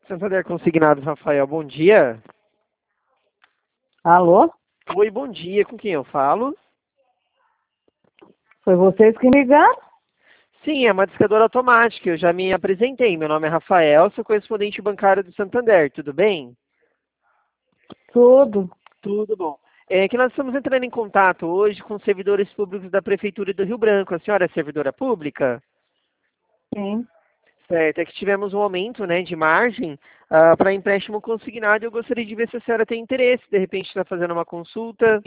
Santander Consignados, Rafael, bom dia. Alô? Oi, bom dia, com quem eu falo? Foi vocês que me ligaram? Sim, é uma discadora automática, eu já me apresentei. Meu nome é Rafael, sou correspondente bancário do Santander, tudo bem? Tudo. Tudo bom. É que nós estamos entrando em contato hoje com servidores públicos da Prefeitura do Rio Branco. A senhora é servidora pública? Sim. Certo, é que tivemos um aumento, né, de margem para empréstimo consignado e eu gostaria de ver se a senhora tem interesse, de repente está fazendo uma consulta.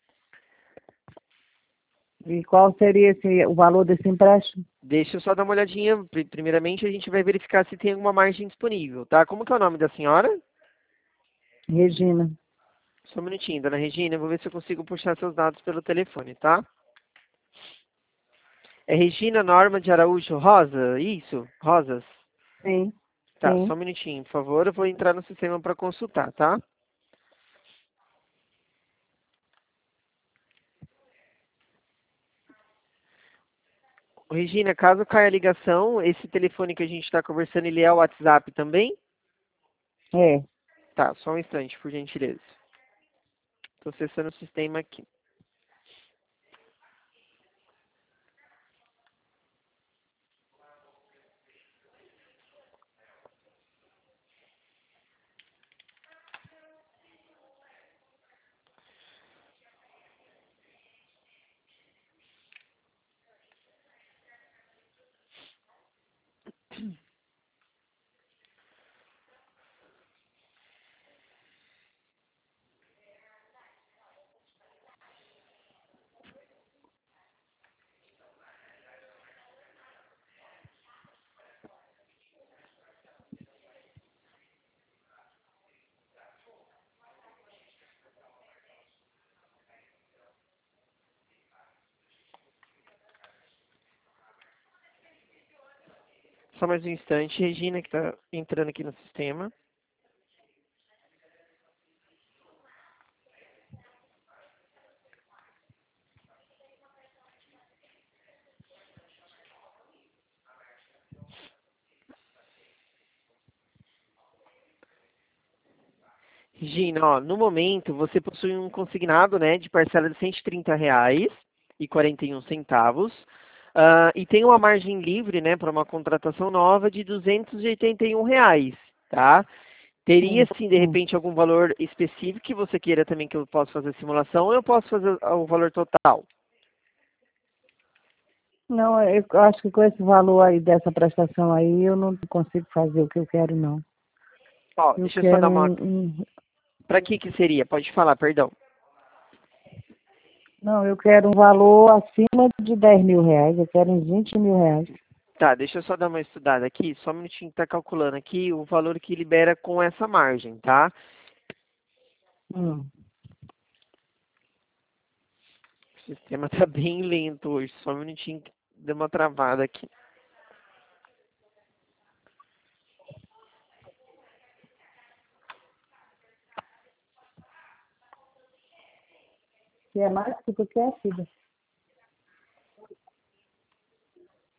E qual seria o valor desse empréstimo? Deixa eu só dar uma olhadinha. Primeiramente, a gente vai verificar se tem alguma margem disponível, tá? Como que é o nome da senhora? Regina. Só um minutinho, dona Regina. Eu vou ver se eu consigo puxar seus dados pelo telefone, tá? É Regina Norma de Araújo Rosa? Isso? Rosas? Sim. Tá, só Sim. um minutinho, por favor. Eu vou entrar no sistema para consultar, tá? Regina, caso caia a ligação, esse telefone que a gente está conversando, ele é o WhatsApp também? É. Tá, só um instante, por gentileza. Estou acessando o sistema aqui. Só mais um instante, Regina, que está entrando aqui no sistema. Regina, ó, no momento você possui um consignado, né, de parcela de R$ 130 e 41 centavos, e tem uma margem livre, né, para uma contratação nova de R$ 281, tá? Teria, Sim. sim, de Sim. repente, algum valor específico que você queira também que eu possa fazer a simulação, ou eu posso fazer o valor total? Não, eu acho que com esse valor aí dessa prestação aí, eu não consigo fazer o que eu quero, não. Ó, Eu deixa eu só quero dar uma... Para que seria? Pode falar, perdão. Não, eu quero um valor acima de 10 mil reais. Eu quero uns 20 mil reais. Tá, deixa eu só dar uma estudada aqui, só um minutinho que tá calculando aqui o valor que libera com essa margem, tá? Hum. O sistema tá bem lento hoje, só um minutinho que deu uma travada aqui. Que é mais que tu quer, filha?